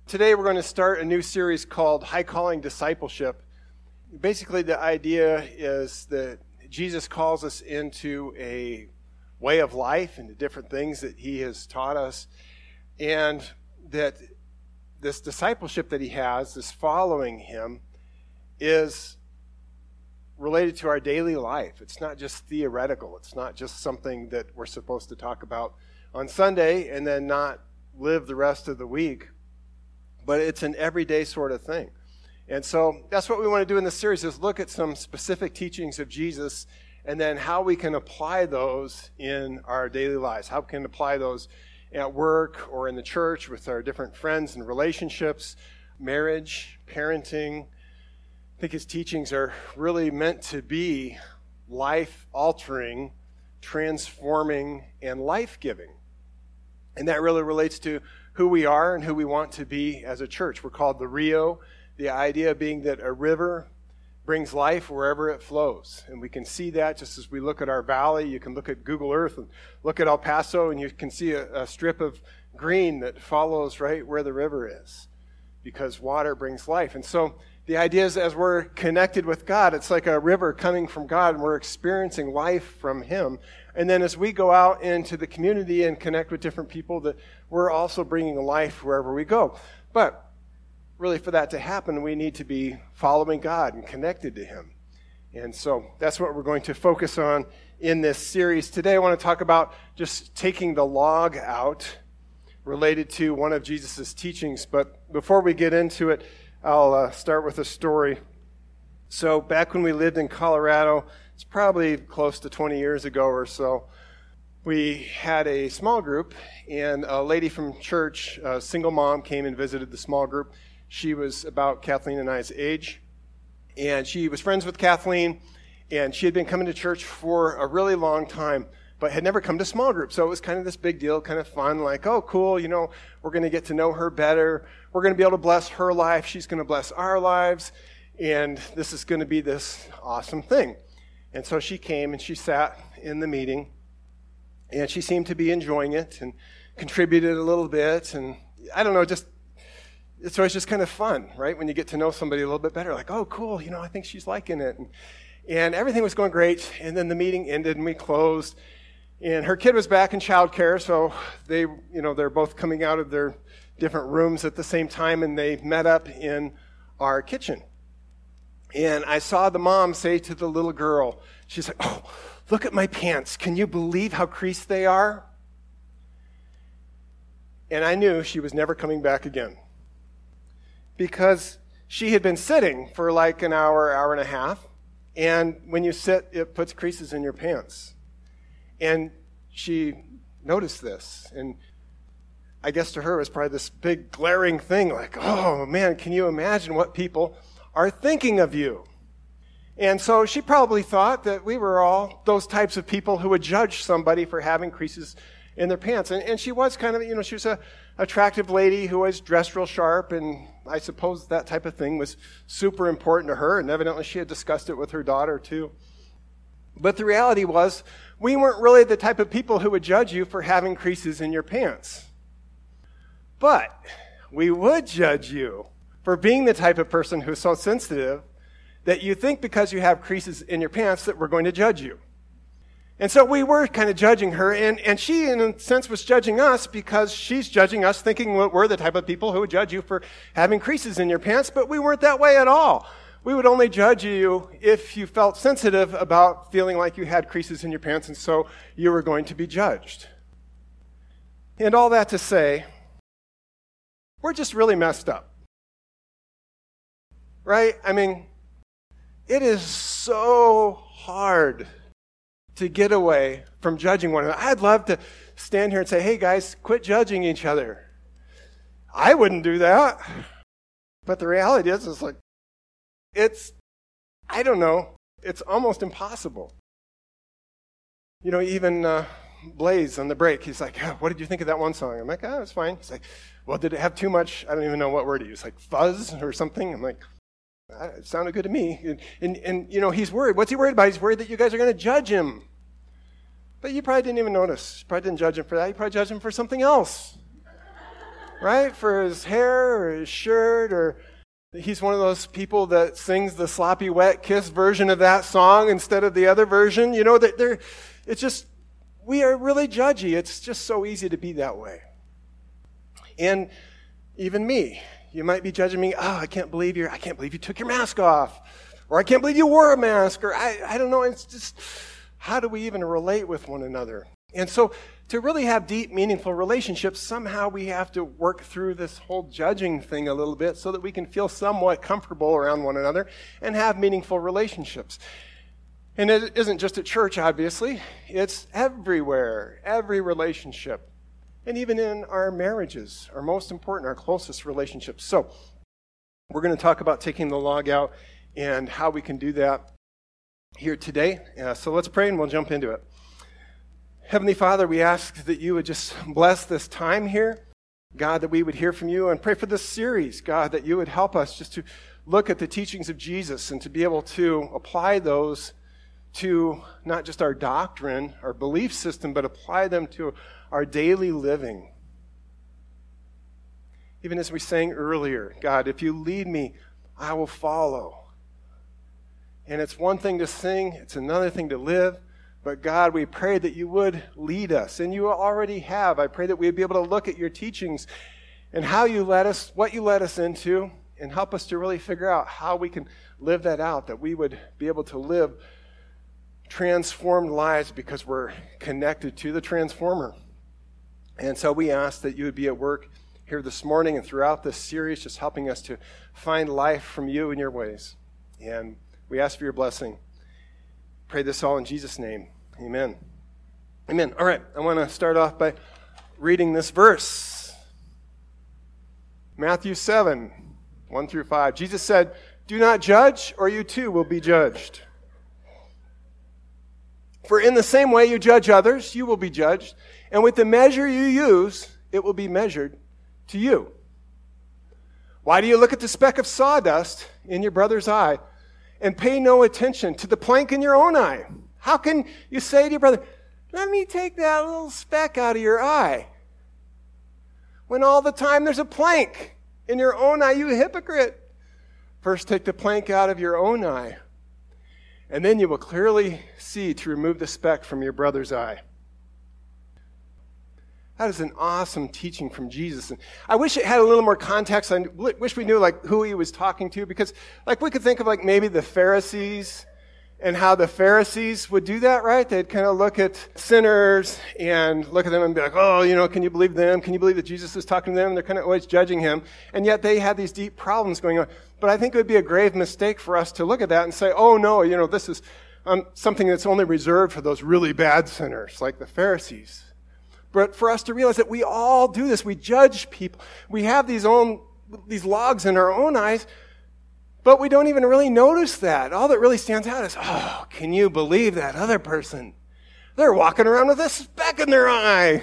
Today we're going to start a new series called High Calling Discipleship. Basically the idea is that Jesus calls us into a way of life and the different things that he has taught us, and that this discipleship that he has, this following him, is related to our daily life. It's not just theoretical. It's not just something that we're supposed to talk about on Sunday and then not live the rest of the week. But it's an everyday sort of thing. And so that's what we want to do in this series, is look at some specific teachings of Jesus and then how we can apply those in our daily lives. How we can apply those at work or in the church with our different friends and relationships, marriage, parenting. I think his teachings are really meant to be life-altering, transforming, and life-giving. And that really relates to who we are and who we want to be as a church. We're called the Rio, the idea being that a river brings life wherever it flows. And we can see that just as we look at our valley. You can look at Google Earth and look at El Paso, and you can see a strip of green that follows right where the river is, because water brings life. And so the idea is, as we're connected with God, it's like a river coming from God, and we're experiencing life from him. And then as we go out into the community and connect with different people, that we're also bringing life wherever we go. But really, for that to happen, we need to be following God and connected to him. And so that's what we're going to focus on in this series. Today I want to talk about just taking the log out related to one of Jesus' teachings. But before we get into it, I'll start with a story. So back when we lived in Colorado, it's probably close to 20 years ago or so, we had a small group, and a lady from church, a single mom, came and visited the small group. She was about Kathleen and I's age, and she was friends with Kathleen, and she had been coming to church for a really long time, but had never come to small group. So it was kind of this big deal, kind of fun, like, oh, cool, we're going to get to know her better. We're going to be able to bless her life. She's going to bless our lives, and this is going to be this awesome thing. And so she came and she sat in the meeting, and she seemed to be enjoying it and contributed a little bit. And I don't know, it's always just kind of fun, right? When you get to know somebody a little bit better, like, oh, cool, I think she's liking it. And everything was going great. And then the meeting ended and we closed. And her kid was back in childcare, so they're both coming out of their different rooms at the same time, and they met up in our kitchen. And I saw the mom say to the little girl, she's like, oh, look at my pants. Can you believe how creased they are? And I knew she was never coming back again, because she had been sitting for like an hour, hour and a half, and when you sit, it puts creases in your pants. And she noticed this, and I guess to her it was probably this big glaring thing, like, oh man, can you imagine what people are thinking of you? And so she probably thought that we were all those types of people who would judge somebody for having creases in their pants. And she was kind of, she was a attractive lady who was dressed real sharp, and I suppose that type of thing was super important to her, and evidently she had discussed it with her daughter too. But the reality was, we weren't really the type of people who would judge you for having creases in your pants. But we would judge you for being the type of person who's so sensitive that you think because you have creases in your pants that we're going to judge you. And so we were kind of judging her, and she, in a sense, was judging us because she's judging us, thinking we're the type of people who would judge you for having creases in your pants, but we weren't that way at all. We would only judge you if you felt sensitive about feeling like you had creases in your pants, and so you were going to be judged. And all that to say, we're just really messed up. Right? I mean, it is so hard to get away from judging one another. I'd love to stand here and say, hey guys, quit judging each other. I wouldn't do that. But the reality is, I don't know, it's almost impossible. Even Blaze on the break, he's like, oh, what did you think of that one song? I'm like, oh, it's fine. He's like, well, did it have too much, I don't even know what word he used, like fuzz or something? I'm like, it sounded good to me. And he's worried. What's he worried about? He's worried that you guys are going to judge him. But you probably didn't even notice. You probably didn't judge him for that. You probably judged him for something else. right? For his hair or his shirt, or he's one of those people that sings the sloppy wet kiss version of that song instead of the other version. You know, it's just, we are really judgy. It's just so easy to be that way. And even me, you might be judging me, I can't believe you took your mask off, or I can't believe you wore a mask, or I don't know, it's just, how do we even relate with one another? And so to really have deep, meaningful relationships, somehow we have to work through this whole judging thing a little bit so that we can feel somewhat comfortable around one another and have meaningful relationships. And it isn't just at church, obviously. It's everywhere, every relationship. And even in our marriages, our most important, our closest relationships. So we're going to talk about taking the log out and how we can do that here today. So let's pray and we'll jump into it. Heavenly Father, we ask that you would just bless this time here. God, that we would hear from you, and pray for this series, God, that you would help us just to look at the teachings of Jesus and to be able to apply those to not just our doctrine, our belief system, but apply them to our daily living. Even as we sang earlier, God, if you lead me, I will follow. And it's one thing to sing, it's another thing to live. But God, we pray that you would lead us, and you already have. I pray that we'd be able to look at your teachings and how you led us, what you led us into, and help us to really figure out how we can live that out, that we would be able to live transformed lives because we're connected to the transformer. And so we ask that you would be at work here this morning and throughout this series, just helping us to find life from you and your ways. And we ask for your blessing. Pray this all in Jesus' name. Amen. Amen. All right, I want to start off by reading this verse. Matthew 7, 1 through 5. Jesus said, "Do not judge, or you too will be judged. For in the same way you judge others, you will be judged. And with the measure you use, it will be measured to you. Why do you look at the speck of sawdust in your brother's eye and pay no attention to the plank in your own eye? How can you say to your brother, 'Let me take that little speck out of your eye,' when all the time there's a plank in your own eye, you hypocrite? First take the plank out of your own eye, and then you will clearly see to remove the speck from your brother's eye." That is an awesome teaching from Jesus. And I wish it had a little more context. I wish we knew who he was talking to, because we could think of maybe the Pharisees and how the Pharisees would do that, right? They'd kind of look at sinners and look at them and be like, can you believe them? Can you believe that Jesus is talking to them? And they're kind of always judging him. And yet they had these deep problems going on. But I think it would be a grave mistake for us to look at that and say, this is something that's only reserved for those really bad sinners like the Pharisees. But for us to realize that we all do this. We judge people. We have these logs in our own eyes, but we don't even really notice that. All that really stands out is, can you believe that other person? They're walking around with a speck in their eye.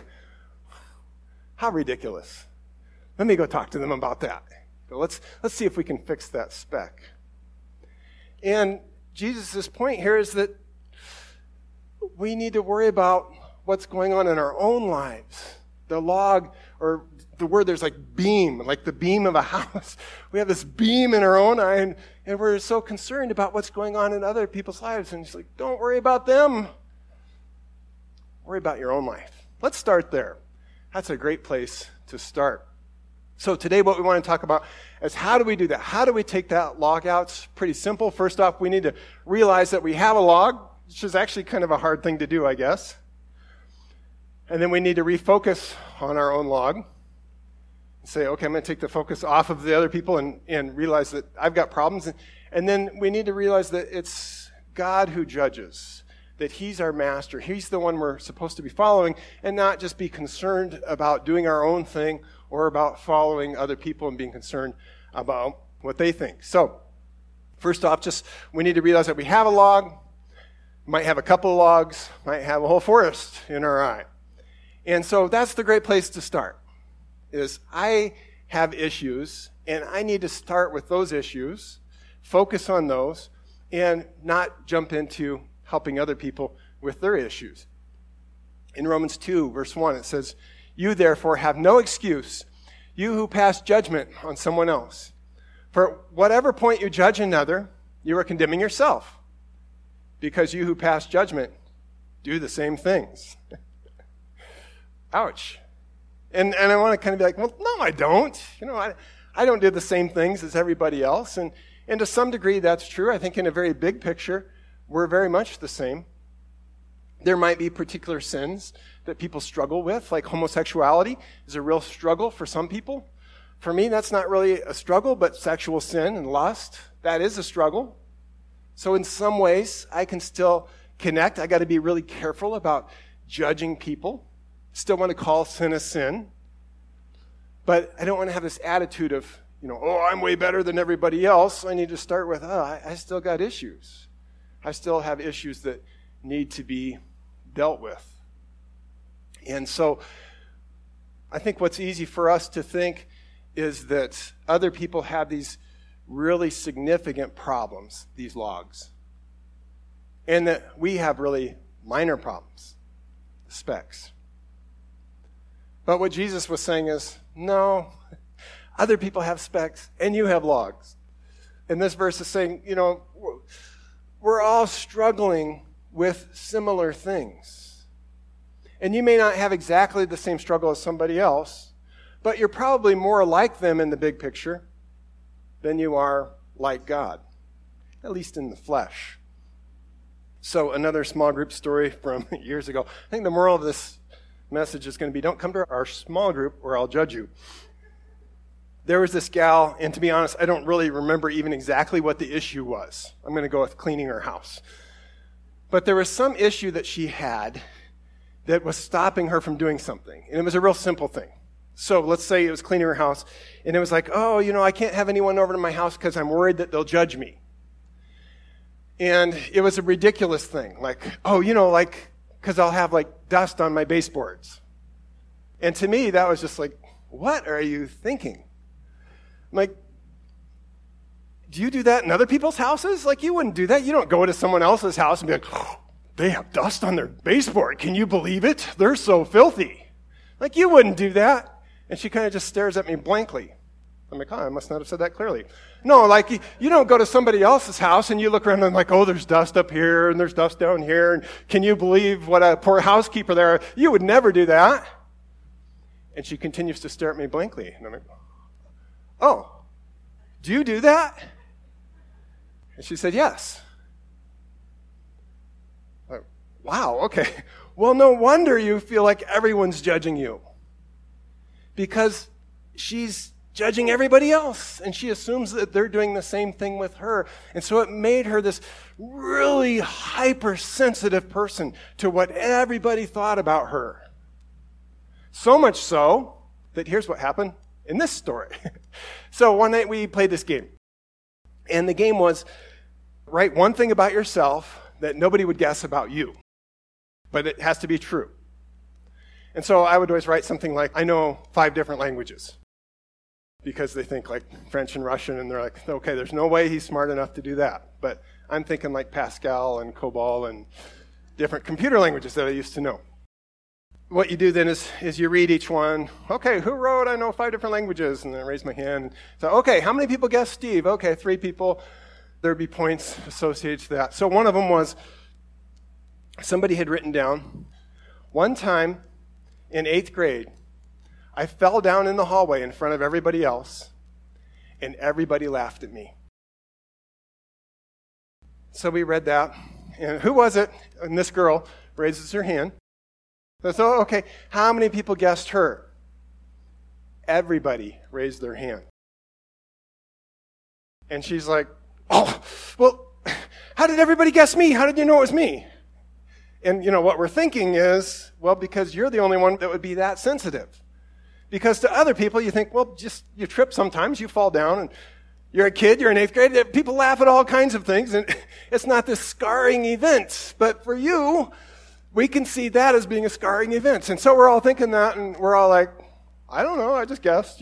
How ridiculous. Let me go talk to them about that. But let's see if we can fix that speck. And Jesus' point here is that we need to worry about what's going on in our own lives. The log, or the word there's beam, like the beam of a house. We have this beam in our own eye, and we're so concerned about what's going on in other people's lives. And it's don't worry about them. Worry about your own life. Let's start there. That's a great place to start. So today what we want to talk about is how do we do that? How do we take that log out? It's pretty simple. First off, we need to realize that we have a log, which is actually kind of a hard thing to do, I guess. And then we need to refocus on our own log and say, okay, I'm going to take the focus off of the other people and realize that I've got problems. And then we need to realize that it's God who judges, that he's our master. He's the one we're supposed to be following, and not just be concerned about doing our own thing or about following other people and being concerned about what they think. So first off, we need to realize that we have a log, might have a couple of logs, might have a whole forest in our eye. And so that's the great place to start, is I have issues, and I need to start with those issues, focus on those, and not jump into helping other people with their issues. In Romans 2, verse 1, it says, "You therefore have no excuse, You who pass judgment on someone else. For whatever point you judge another, you are condemning yourself, because you who pass judgment do the same things. Ouch. And I want to kind of be like, well, no, I don't. I don't do the same things as everybody else. And to some degree, that's true. I think in a very big picture, we're very much the same. There might be particular sins that people struggle with, like homosexuality is a real struggle for some people. For me, that's not really a struggle, but sexual sin and lust, that is a struggle. So in some ways, I can still connect. I got to be really careful about judging people. Still want to call sin a sin. But I don't want to have this attitude of, I'm way better than everybody else. I need to start with, I still got issues. I still have issues that need to be dealt with. And so I think what's easy for us to think is that other people have these really significant problems, these logs, and that we have really minor problems, the specks. But what Jesus was saying is, no, other people have specks and you have logs. And this verse is saying, we're all struggling with similar things. And you may not have exactly the same struggle as somebody else, but you're probably more like them in the big picture than you are like God, at least in the flesh. So another small group story from years ago. I think the moral of this message is going to be, don't come to our small group or I'll judge you. There was this gal, and to be honest, I don't really remember even exactly what the issue was. I'm going to go with cleaning her house. But there was some issue that she had that was stopping her from doing something. And it was a real simple thing. So let's say it was cleaning her house, and it was like, I can't have anyone over to my house because I'm worried that they'll judge me. And it was a ridiculous thing. Like, because I'll have dust on my baseboards. And to me, that was just like, what are you thinking? I'm like, do you do that in other people's houses? You wouldn't do that. You don't go to someone else's house and be like, they have dust on their baseboard. Can you believe it? They're so filthy. You wouldn't do that. And she kind of just stares at me blankly. I'm like, I must not have said that clearly. No, you don't go to somebody else's house and you look around and there's dust up here and there's dust down here. And can you believe what a poor housekeeper there? You would never do that. And she continues to stare at me blankly. And I'm like, oh, do you do that? And she said, yes. Like, wow, okay. Well, no wonder you feel like everyone's judging you. Because she's judging everybody else, and she assumes that they're doing the same thing with her. And so it made her this really hypersensitive person to what everybody thought about her. So much so that here's what happened in this story. So one night we played this game. And the game was, write one thing about yourself that nobody would guess about you. But it has to be true. And so I would always write something like, I know 5 different languages. Because they think French and Russian, and they're like, okay, there's no way he's smart enough to do that. But I'm thinking Pascal and COBOL and different computer languages that I used to know. What you do then is you read each one. Okay, who wrote, I know 5 different languages? And then I raise my hand. So, okay, how many people guessed Steve? Okay, 3 people. There would be points associated to that. So one of them was, somebody had written down, one time in 8th grade, I fell down in the hallway in front of everybody else, and everybody laughed at me. So we read that, and who was it? And this girl raises her hand. So, okay, how many people guessed her? Everybody raised their hand. And she's like, oh, well, how did everybody guess me? How did you know it was me? And, what we're thinking is, well, because you're the only one that would be that sensitive. Because to other people, you think, well, just you trip sometimes, you fall down, and you're a kid, you're in 8th grade, people laugh at all kinds of things, and it's not this scarring event. But for you, we can see that as being a scarring event. And so we're all thinking that, and we're all like, I don't know, I just guessed,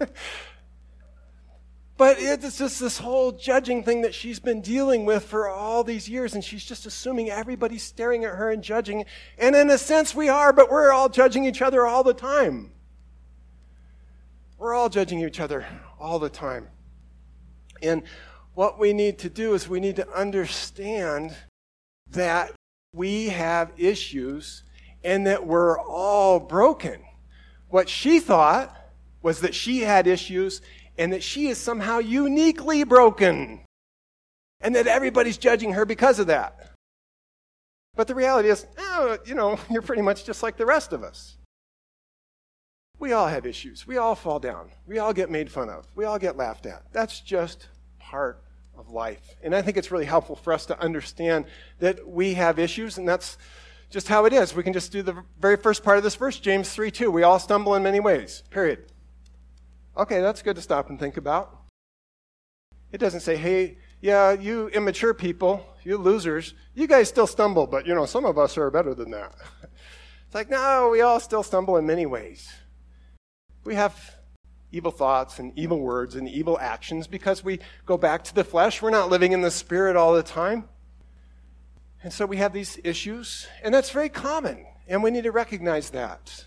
But it's just this whole judging thing that she's been dealing with for all these years, and she's just assuming everybody's staring at her and judging. And in a sense we are, but we're all judging each other all the time. We're all judging each other all the time. And what we need to do is we need to understand that we have issues and that we're all broken. What she thought was that she had issues and that she is somehow uniquely broken and that everybody's judging her because of that. But the reality is, you're pretty much just like the rest of us. We all have issues. We all fall down. We all get made fun of. We all get laughed at. That's just part of life. And I think it's really helpful for us to understand that we have issues, and that's just how it is. We can just do the very first part of this verse, James 3:2. We all stumble in many ways, period. Okay, that's good to stop and think about. It doesn't say, hey, yeah, you immature people, you losers, you guys still stumble, but, some of us are better than that. It's like, no, we all still stumble in many ways. We have evil thoughts and evil words and evil actions because we go back to the flesh. We're not living in the Spirit all the time. And so we have these issues, and that's very common, and we need to recognize that.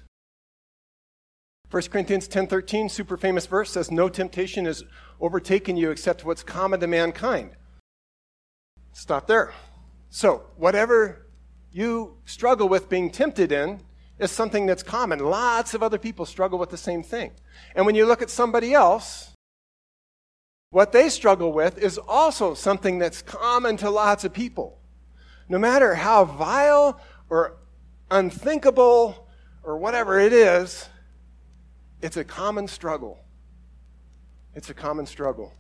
1 Corinthians 10:13, super famous verse, says, no temptation has overtaken you except what's common to mankind. Stop there. So whatever you struggle with being tempted in is something that's common. Lots of other people struggle with the same thing. And when you look at somebody else, what they struggle with is also something that's common to lots of people. No matter how vile or unthinkable or whatever it is, it's a common struggle. It's a common struggle.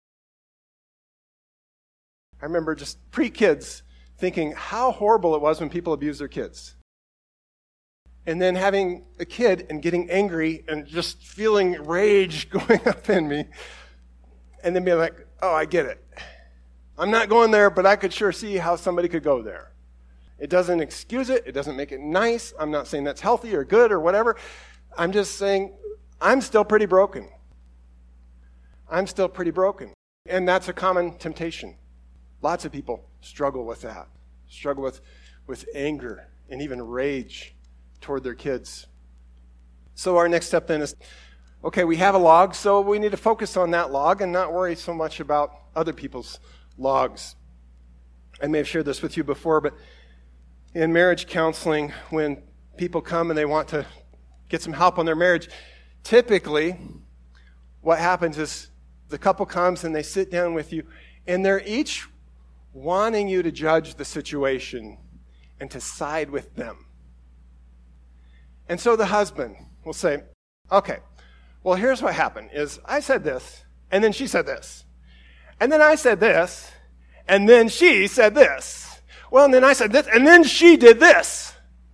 I remember just pre-kids thinking how horrible it was when people abused their kids. And then having a kid and getting angry and just feeling rage going up in me. And then being like, oh, I get it. I'm not going there, but I could sure see how somebody could go there. It doesn't excuse it. It doesn't make it nice. I'm not saying that's healthy or good or whatever. I'm just saying I'm still pretty broken. I'm still pretty broken. And that's a common temptation. Lots of people struggle with that. Struggle with anger and even rage toward their kids. So our next step then is, okay, we have a log, so we need to focus on that log and not worry so much about other people's logs. I may have shared this with you before, but in marriage counseling, when people come and they want to get some help on their marriage, typically what happens is the couple comes and they sit down with you, and they're each wanting you to judge the situation and to side with them. And so the husband will say, okay, well, here's what happened is I said this, and then she said this. And then I said this, and then she said this. Well, and then I said this, and then she did this.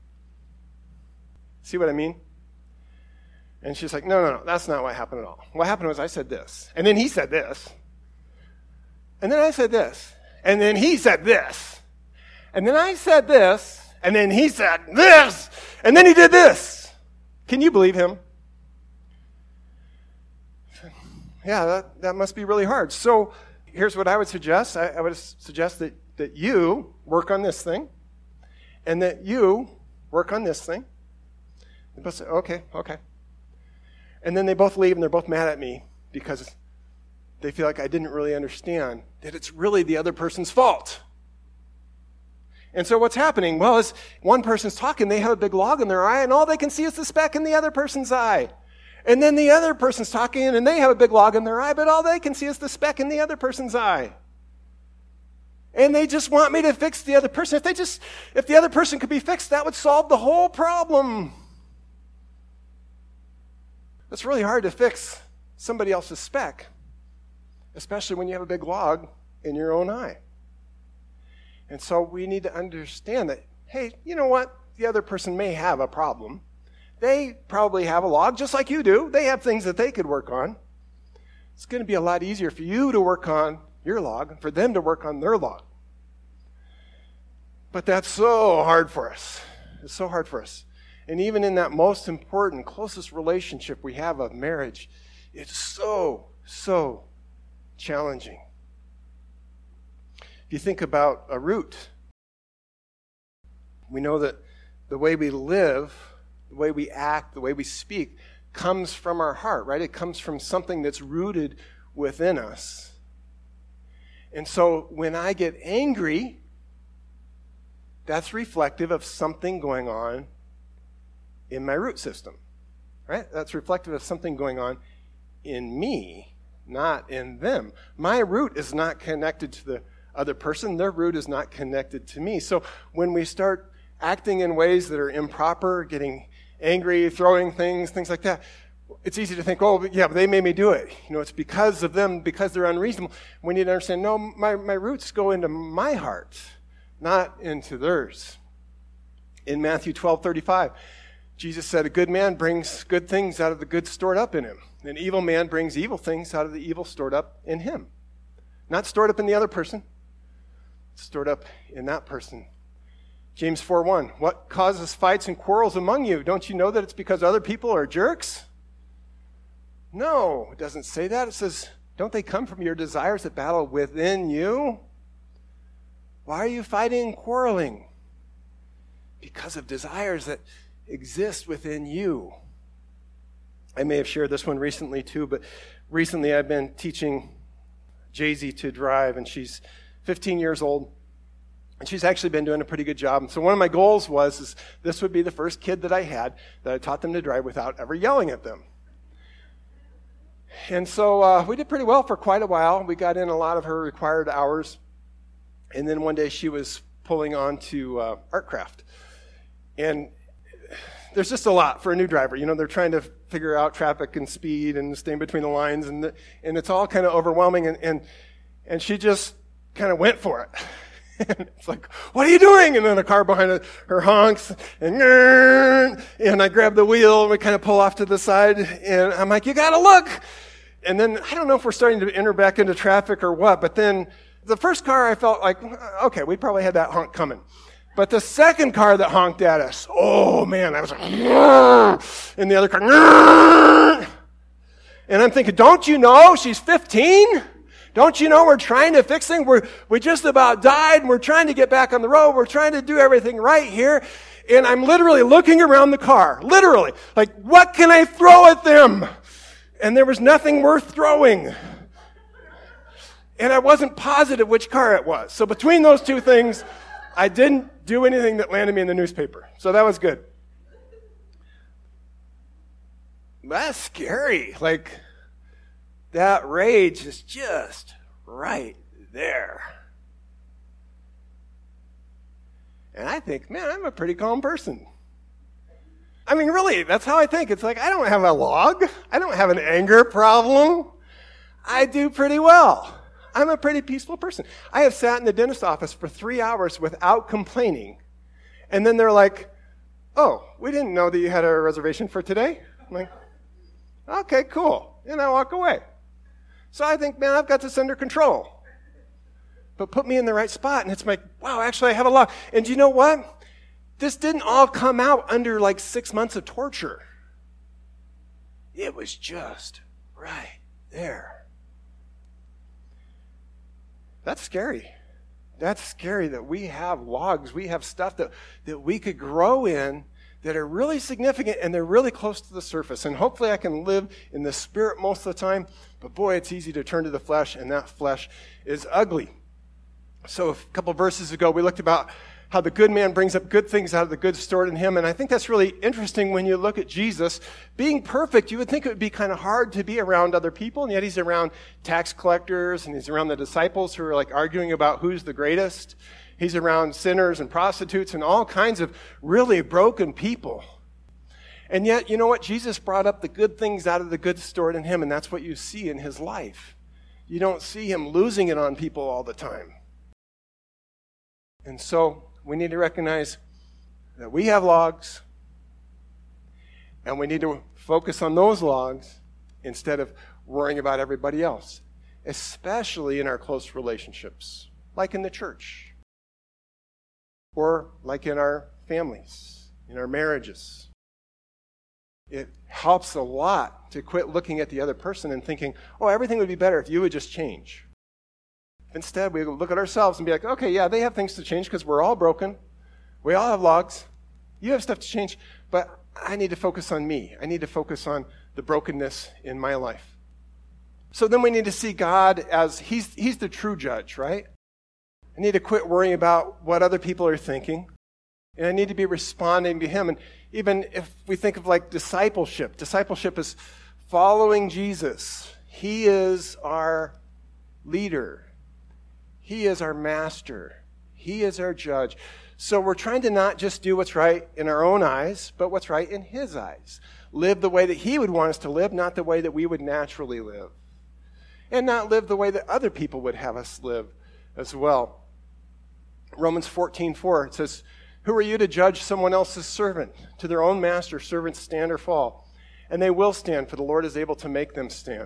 See what I mean? And she's like, no, that's not what happened at all. What happened was I said this, and then he said this, and then I said this, and then he said this, and then I said this, and then he said this, and then he did this. Can you believe him? Yeah, that must be really hard. So here's what I would suggest. I would suggest that you work on this thing, and that you work on this thing. They both say, okay. And then they both leave, and they're both mad at me because they feel like I didn't really understand that it's really the other person's fault. And so what's happening? Well, as one person's talking, they have a big log in their eye, and all they can see is the speck in the other person's eye. And then the other person's talking, and they have a big log in their eye, but all they can see is the speck in the other person's eye. And they just want me to fix the other person. If the other person could be fixed, that would solve the whole problem. It's really hard to fix somebody else's speck, especially when you have a big log in your own eye. And so we need to understand that, hey, you know what? The other person may have a problem. They probably have a log, just like you do. They have things that they could work on. It's going to be a lot easier for you to work on your log and for them to work on their log. But that's so hard for us. It's so hard for us. And even in that most important, closest relationship we have of marriage, it's so challenging. If you think about a root, we know that the way we live, the way we act, the way we speak, comes from our heart, right? It comes from something that's rooted within us. And so when I get angry, that's reflective of something going on in my root system, right? That's reflective of something going on in me, not in them. My root is not connected to the other person. Their root is not connected to me. So when we start acting in ways that are improper, getting angry, throwing things like that, it's easy to think, oh, yeah, but they made me do it. It's because of them, because they're unreasonable. We need to understand, no, my roots go into my heart, not into theirs. In Matthew 12:35, Jesus said, a good man brings good things out of the good stored up in him. An evil man brings evil things out of the evil stored up in him. Not stored up in the other person, stored up in that person. James 4:1, what causes fights and quarrels among you? Don't you know that it's because other people are jerks? No, it doesn't say that. It says, don't they come from your desires that battle within you? Why are you fighting and quarreling? Because of desires that exist within you. I may have shared this one recently too, but recently I've been teaching Jay-Z to drive, and she's 15 years old, and she's actually been doing a pretty good job. And so one of my goals was this would be the first kid that I had that I taught them to drive without ever yelling at them. And so we did pretty well for quite a while. We got in a lot of her required hours, and then one day she was pulling on to ArtCraft. And there's just a lot for a new driver. They're trying to figure out traffic and speed and staying between the lines, and it's all kind of overwhelming. And she just kind of went for it. And it's like, what are you doing? And then a car behind her honks, and I grab the wheel, and we kind of pull off to the side, and I'm like, you got to look. And then I don't know if we're starting to enter back into traffic or what, but then the first car I felt like, okay, we probably had that honk coming. But the second car that honked at us, oh man, I was like, and the other car, and I'm thinking, don't you know she's 15? Don't you know we're trying to fix things? We just about died, and we're trying to get back on the road. We're trying to do everything right here. And I'm literally looking around the car, literally, like, what can I throw at them? And there was nothing worth throwing. And I wasn't positive which car it was. So between those two things, I didn't do anything that landed me in the newspaper. So that was good. That's scary. Like, that rage is just right there. And I think, man, I'm a pretty calm person. I mean, really, that's how I think. It's like, I don't have a log. I don't have an anger problem. I do pretty well. I'm a pretty peaceful person. I have sat in the dentist office for 3 hours without complaining. And then they're like, oh, we didn't know that you had a reservation for today. I'm like, okay, cool. And I walk away. So I think, man, I've got this under control. But put me in the right spot, and it's like, wow, actually I have a lot. And you know what? This didn't all come out under like 6 months of torture. It was just right there. That's scary. That's scary that we have logs, we have stuff that we could grow in that are really significant, and they're really close to the surface. And hopefully I can live in the spirit most of the time, but boy, it's easy to turn to the flesh, and that flesh is ugly. So a couple of verses ago, we looked about how the good man brings up good things out of the good stored in him, and I think that's really interesting when you look at Jesus. Being perfect, you would think it would be kind of hard to be around other people, and yet he's around tax collectors, and he's around the disciples who are like arguing about who's the greatest. He's around sinners and prostitutes and all kinds of really broken people. And yet, you know what? Jesus brought up the good things out of the good stored in him, and that's what you see in his life. You don't see him losing it on people all the time. And so we need to recognize that we have logs, and we need to focus on those logs instead of worrying about everybody else, especially in our close relationships, like in the church. Or like in our families, in our marriages. It helps a lot to quit looking at the other person and thinking, oh, everything would be better if you would just change. Instead, we look at ourselves and be like, okay, yeah, they have things to change because we're all broken. We all have logs. You have stuff to change, but I need to focus on me. I need to focus on the brokenness in my life. So then we need to see God as He's the true judge, right? I need to quit worrying about what other people are thinking. And I need to be responding to Him. And even if we think of like discipleship is following Jesus. He is our leader. He is our master. He is our judge. So we're trying to not just do what's right in our own eyes, but what's right in His eyes. Live the way that He would want us to live, not the way that we would naturally live. And not live the way that other people would have us live as well. Romans 14:4, it says, "Who are you to judge someone else's servant? To their own master, servants stand or fall. And they will stand, for the Lord is able to make them stand."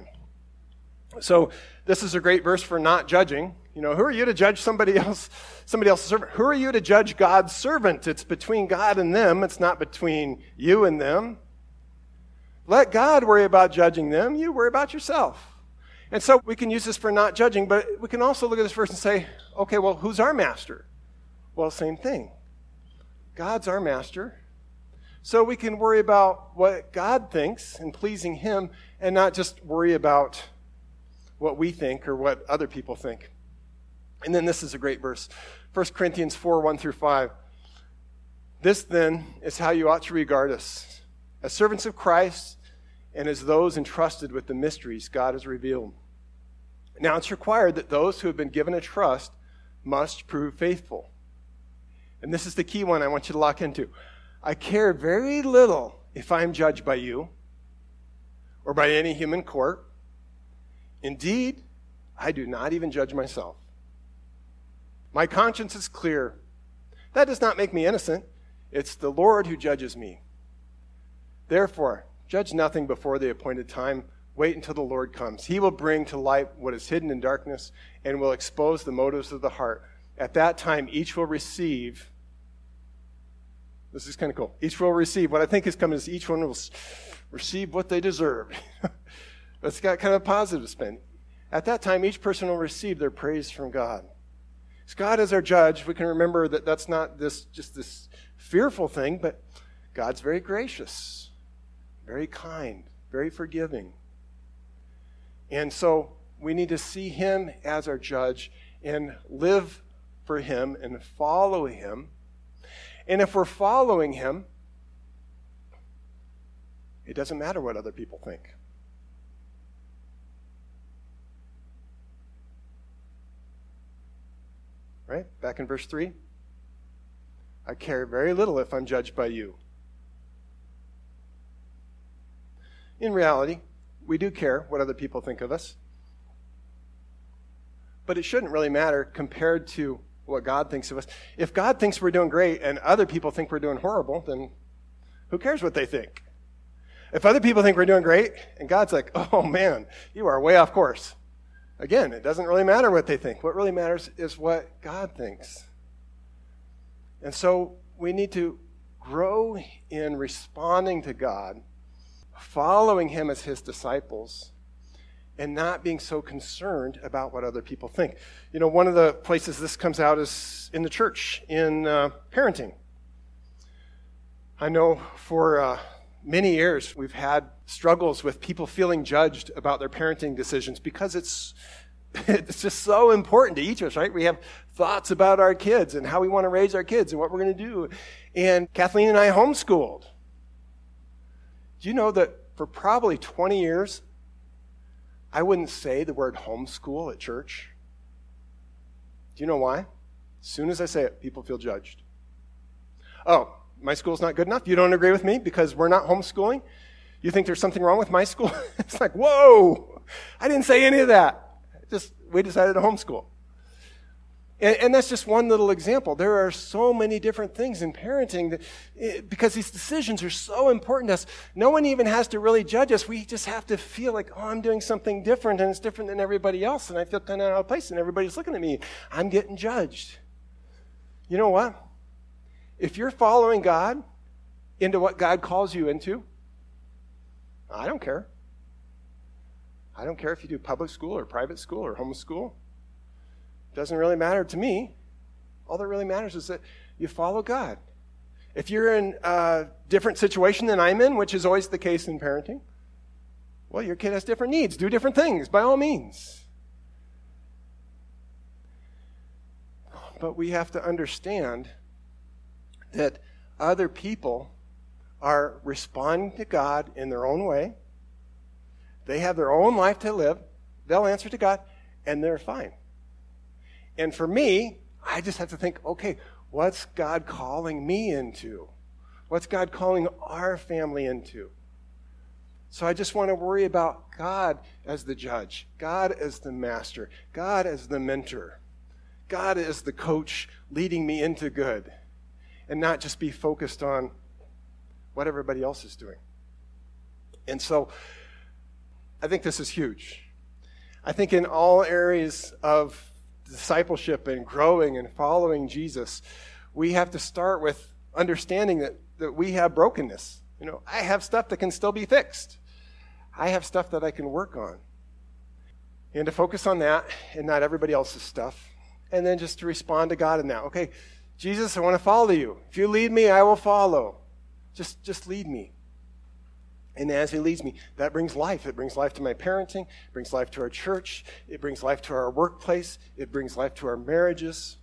So this is a great verse for not judging. Who are you to judge somebody else's servant? Who are you to judge God's servant? It's between God and them. It's not between you and them. Let God worry about judging them. You worry about yourself. And so we can use this for not judging, but we can also look at this verse and say, okay, well, who's our master? Well, same thing. God's our master. So we can worry about what God thinks and pleasing Him and not just worry about what we think or what other people think. And then this is a great verse. 1 Corinthians 4:1-5. "This then is how you ought to regard us, as servants of Christ and as those entrusted with the mysteries God has revealed. Now it's required that those who have been given a trust must prove faithful." And this is the key one I want you to lock into. "I care very little if I am judged by you or by any human court. Indeed, I do not even judge myself. My conscience is clear. That does not make me innocent. It's the Lord who judges me. Therefore, judge nothing before the appointed time. Wait until the Lord comes. He will bring to light what is hidden in darkness and will expose the motives of the heart. At that time, each will receive," this is kind of cool, "each will receive," what I think is coming is each one will receive what they deserve. It's got kind of a positive spin. At that time, each person will receive their praise from God. As God is our judge, we can remember that that's not just this fearful thing, but God's very gracious, very kind, very forgiving. And so we need to see Him as our judge and live for Him and follow Him. And if we're following Him, it doesn't matter what other people think. Right? Back in verse 3. "I care very little if I'm judged by you." In reality, we do care what other people think of us. But it shouldn't really matter compared to what God thinks of us. If God thinks we're doing great and other people think we're doing horrible, then who cares what they think? If other people think we're doing great and God's like, "Oh man, you are way off course," again, it doesn't really matter what they think. What really matters is what God thinks. And so we need to grow in responding to God, following Him as His disciples, and not being so concerned about what other people think. One of the places this comes out is in the church, in parenting. I know for many years we've had struggles with people feeling judged about their parenting decisions because it's just so important to each of us, right? We have thoughts about our kids and how we want to raise our kids and what we're going to do. And Kathleen and I homeschooled. Do you know that for probably 20 years, I wouldn't say the word homeschool at church? Do you know why? As soon as I say it, people feel judged. "Oh, my school's not good enough? You don't agree with me because we're not homeschooling? You think there's something wrong with my school?" It's like, whoa, I didn't say any of that. We decided to homeschool. And that's just one little example. There are so many different things in parenting because these decisions are so important to us. No one even has to really judge us. We just have to feel like, oh, I'm doing something different and it's different than everybody else. And I feel kind of out of place and everybody's looking at me. I'm getting judged. You know what? If you're following God into what God calls you into, I don't care. I don't care if you do public school or private school or homeschool. It doesn't really matter to me. All that really matters is that you follow God. If you're in a different situation than I'm in, which is always the case in parenting, Well, your kid has different needs. Do different things, by all means. But we have to understand that other people are responding to God in their own way. They have their own life to live. They'll answer to God, and they're fine. And for me, I just have to think, okay, what's God calling me into? What's God calling our family into? So I just want to worry about God as the judge, God as the master, God as the mentor, God as the coach leading me into good, and not just be focused on what everybody else is doing. And so I think this is huge. I think in all areas of discipleship and growing and following Jesus, we have to start with understanding that we have brokenness. I have stuff that can still be fixed. I have stuff that I can work on. And to focus on that and not everybody else's stuff. And then just to respond to God in that. Okay, Jesus, I want to follow you. If you lead me, I will follow. Just lead me. And as he leads me, that brings life. It brings life to my parenting. It brings life to our church. It brings life to our workplace. It brings life to our marriages.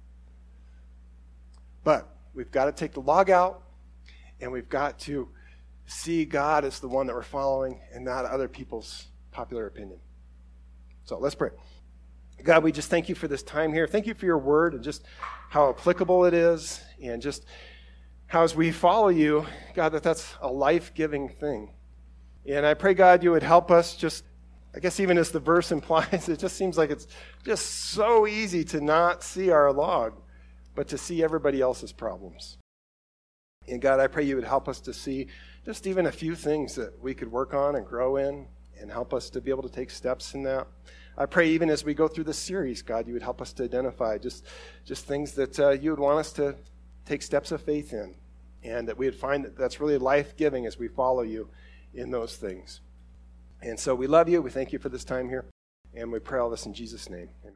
But we've got to take the log out, and we've got to see God as the one that we're following and not other people's popular opinion. So let's pray. God, we just thank you for this time here. Thank you for your word and just how applicable it is, and just how as we follow you, God, that's a life-giving thing. And I pray, God, you would help us just, I guess even as the verse implies, it just seems like it's just so easy to not see our log, but to see everybody else's problems. And God, I pray you would help us to see just even a few things that we could work on and grow in, and help us to be able to take steps in that. I pray even as we go through this series, God, you would help us to identify just things that you would want us to take steps of faith in, and that we would find that that's really life-giving as we follow you in those things. And so we love you. We thank you for this time here, and we pray all this in Jesus' name. Amen.